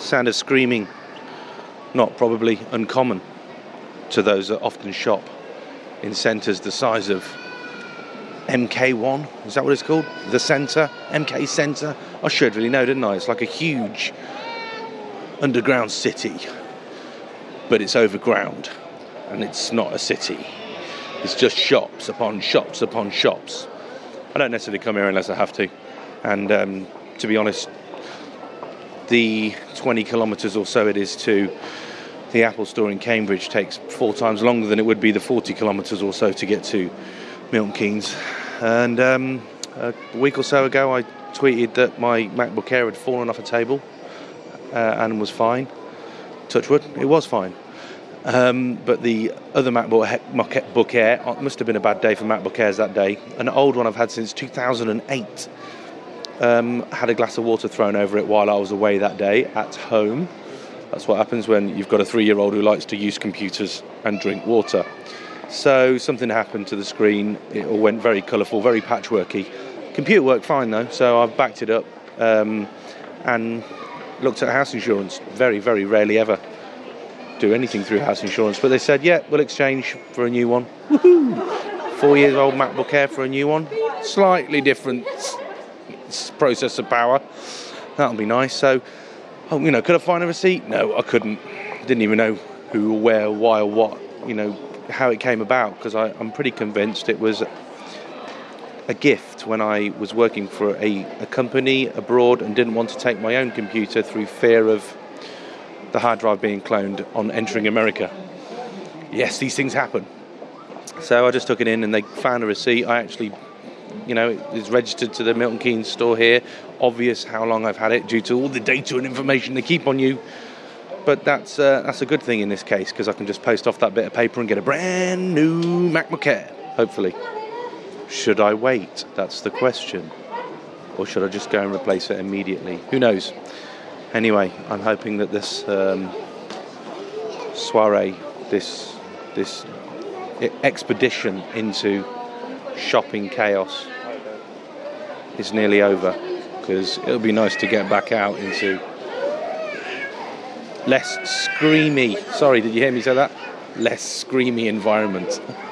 Sound of screaming, not probably uncommon to those that often shop in centres the size of MK1, is that what it's called? The Centre, MK Centre. I should really know, didn't I? It's like a huge underground city, but it's overground, and it's not a city. It's just shops upon shops upon shops. I don't necessarily come here unless I have to, and to be honest, the 20 kilometres or so it is to the Apple store in Cambridge takes 4 times longer than it would be the 40 kilometres or so to get to Milton Keynes. And a week or so ago I tweeted that my MacBook Air had fallen off a table and was fine. Touch wood, it was fine. But the other MacBook Air, it must have been a bad day for MacBook Airs that day. An old one I've had since 2008. Had a glass of water thrown over it while I was away that day at home. That's what happens when you've got a 3-year-old who likes to use computers and drink water. So something happened to the screen. It all went very colourful, very patchworky. Computer worked fine though, so I've backed it up and looked at house insurance. Very, very rarely ever do anything through house insurance, but they said, yeah, we'll exchange for a new one. Woohoo! 4-year-old MacBook Air for a new one. Slightly different processor power. That'll be nice. So, could I find a receipt? No, I couldn't. Didn't even know who, where, why, or what, how it came about, because I'm pretty convinced it was a gift when I was working for a company abroad and didn't want to take my own computer through fear of the hard drive being cloned on entering America. Yes, these things happen. So I just took it in and they found a receipt. I actually, it's registered to the Milton Keynes store here. Obvious how long I've had it due to all the data and information they keep on you. But that's a good thing in this case, because I can just post off that bit of paper and get a brand new MacBook Air, hopefully. Should I wait? That's the question. Or should I just go and replace it immediately? Who knows? Anyway, I'm hoping that this soiree, this expedition into shopping chaos is nearly over, because it'll be nice to get back out into less screamy, sorry, did you hear me say that? Less screamy environment.